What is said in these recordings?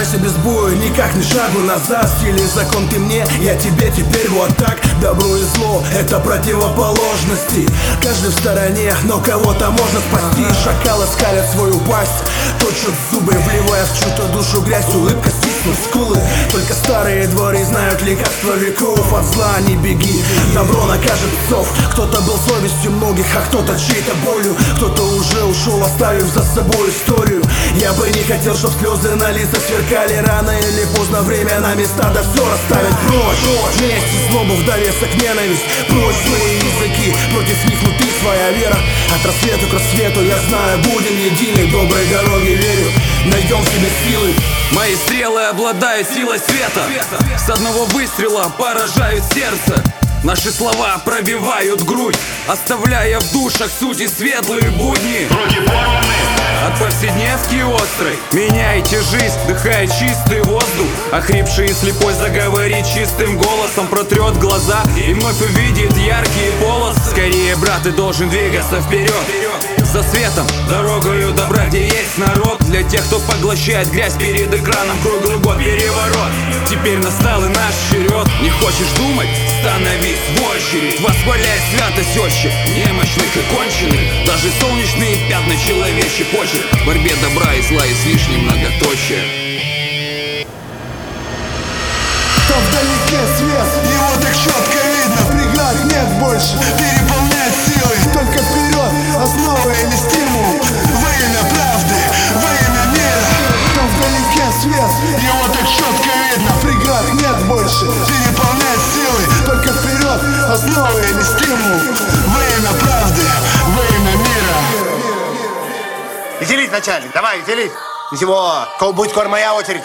дальше без боя, никак не шагу назад. В стиле закон ты мне, я тебе теперь вот так. Добро и зло — это противоположности. Каждый в стороне, но кого-то можно спасти. Шакалы скалят свою пасть, точат зубы, вливая в чью-то душу грязь. Улыбка стиснут скулы. Только старые дворы знают лекарства веков. От зла не беги, добро накажет псов. Кто-то был совестью многих, а кто-то чьей-то болью. Кто-то уже ушел, оставив за собой историю. Я бы не хотел, чтоб слезы на лицах сверкали. Рано или поздно время на места, да все расставить. Прочь месть и злобу в довесок ненависть. Прочь злые языки, против них внутри своя вера. От рассвета к рассвету, я знаю, будем едины. Доброй дороги верю, найдем в себе силы. Мои стрелы обладают силой света. С одного выстрела поражают сердце. Наши слова пробивают грудь, оставляя в душах сути светлые будни. Руки порваны от повседневки острой. Меняйте жизнь, дыхая чистый воздух. Охрипший и слепой заговорит чистым голосом, протрет глаза и вновь увидит яркие полосы. Скорее, брат, ты должен двигаться вперед, за светом, дорогою добра, где есть народ. Для тех, кто поглощает грязь перед экраном, круглый год переворот. Теперь настал и наш черед. Не хочешь думать? Становись в очередь. Восхваляй святость отче немощных и конченых. Даже солнечные пятна человечий почерк. В борьбе добра и зла есть лишнее многоточие. Кто вдалеке свет, его так четко видно. Преград нет больше, переполняет силы. Только вперед, основа или стимул. Во имя правды, во имя мира. Кто вдалеке свет, его так четко видно. Преград нет больше, переполняет силы. Только вперед, основа или стимул. Во имя правды, во имя мира. Веселись, начальник, давай, веселись. Ничего, будет скоро моя очередь.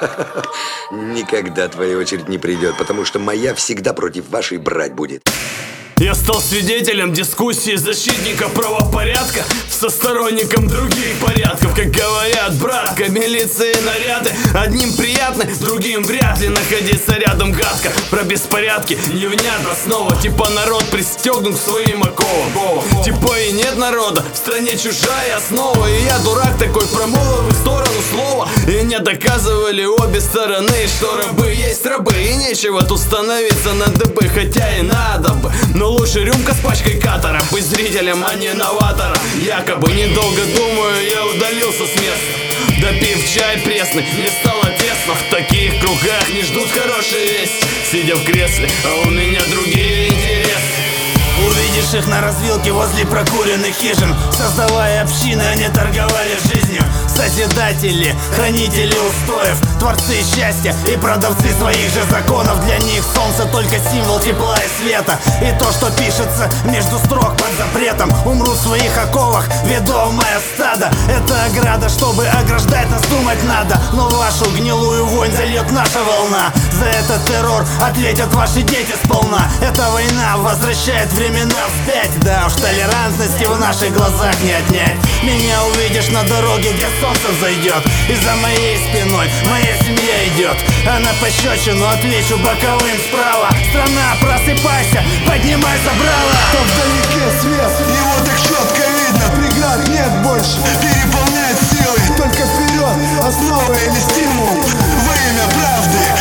Никогда твоя очередь не придет, потому что моя всегда против вашей брать будет. Я стал свидетелем дискуссии защитников правопорядка со сторонником других порядков. Как говорят, братка, милиция и наряды одним приятны, другим вряд ли. Находиться рядом гадко, про беспорядки невнятно снова. Типа народ пристегнут к своим оковам. Типа и нет народа, в стране чужая основа. И я дурак такой, промолвил в сторону слова. И мне доказывали обе стороны, что рабы есть рабы. И нечего тут становиться на дыбы, хотя и надо бы. Но лучше рюмка с пачкой катара, быть зрителем, а не новатора. Якобы, недолго думаю, я удалился с места. Допив чай пресный, мне стало тесно. В таких кругах не ждут хорошие вести. Сидя в кресле, а у меня другие интересы. Увидишь их на развилке возле прокуренных хижин. Создавая общины, они торговали жизнью. Созидатели, хранители устоев, творцы счастья и продавцы своих же законов. Для них солнце только символ тепла и света. И то, что пишется между строк под запретом. Умру в своих оковах, ведомое стадо. Это ограда, чтобы ограждать нас думать надо. Но вашу гнилую вонь зальет наша волна. За этот террор ответят ваши дети сполна. Эта война возвращает времена вспять. Да уж, толерантности в наших глазах не отнять. Меня увидишь на дороге, где солнце взойдет. И за моей спиной моя семья идет. А на пощечину отвечу боковым справа. Страна, просыпайся, поднимай забрала. Кто вдалеке свет, его так четко видно. Преград нет больше, переполняет силы. Только вперед, основа или стимул. Во имя правды,